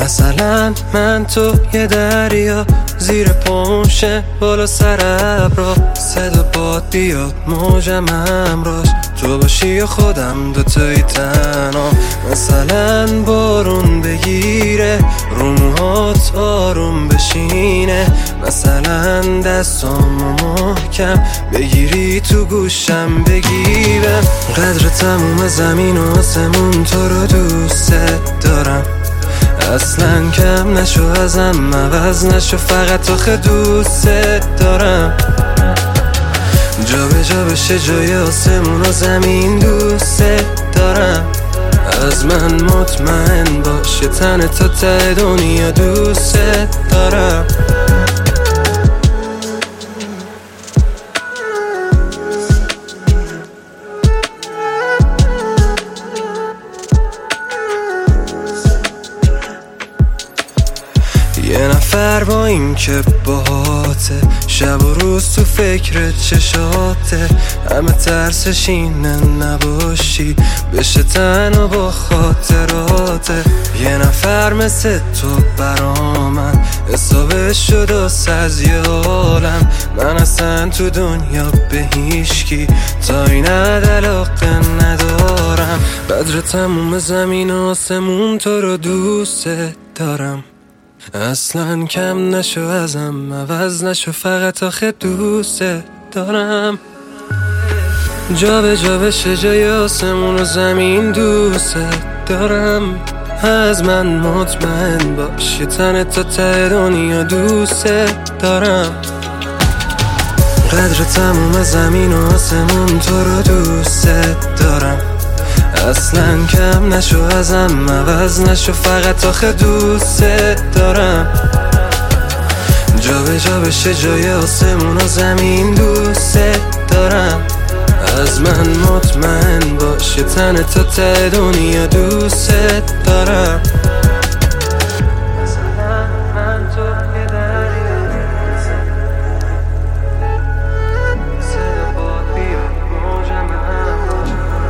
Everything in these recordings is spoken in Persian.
مثلا من تو یه دریا، زیر پاموشه بالا سر ابرا، صدا باد بیاد موجم همراش، تو باشی و خودم دوتایی تنها. مثلا بارون بگیره رو موهات آروم بشینه، مثلا دستامو محکم بگیری تو گوشم بگیرم. قدر تموم زمین و آسمون تو رو دوست دارم، اصلا کم نشو ازم عوض نشو، فقط آخه دوست دارم. جا به جا بشه جای آسمون و زمین دوست دارم، از من مطمئن باش یه تن تا ته دنیا دوست دارم. یه نفر با این که باهاته، شب و روز تو فکر چشاته، همه ترسش اینه نباشی بشه تنها با خاطراته. یه نفر مثل تو برا من حسابش شد از یه عالم، من اصلا تو دنیا به هیچکی تا این علاقه ندارم. قدر تموم زمین و آسمون تو رو دوست دارم، اصلا کم نشو ازم عوض نشو، فقط آخه دوست دارم. جا به جا بشه جای آسمون و زمین دوست دارم، از من مطمئن باش یه تن تا ته دنیا دوست دارم. قدر تموم زمین و آسمون تو رو دوست دارم، اصلا کم نشو ازم عوض نشو، فقط آخه دوست دارم. جا به جا بشه جای آسمون و زمین دوست دارم، از من مطمئن باش یه تن تا ته دنیا دوست دارم. مثلا من تو یه دریا، صدا باد بیاد موجم همراش،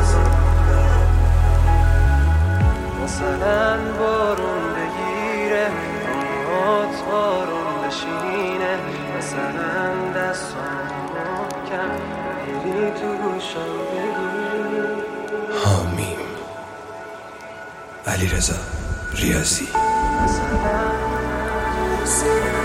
مثلا بارون بگیره موهات آروم بشینه، مثلا دستام محکم بگیری تو گوشم بگیری. حامیم علیرضا ریاضی.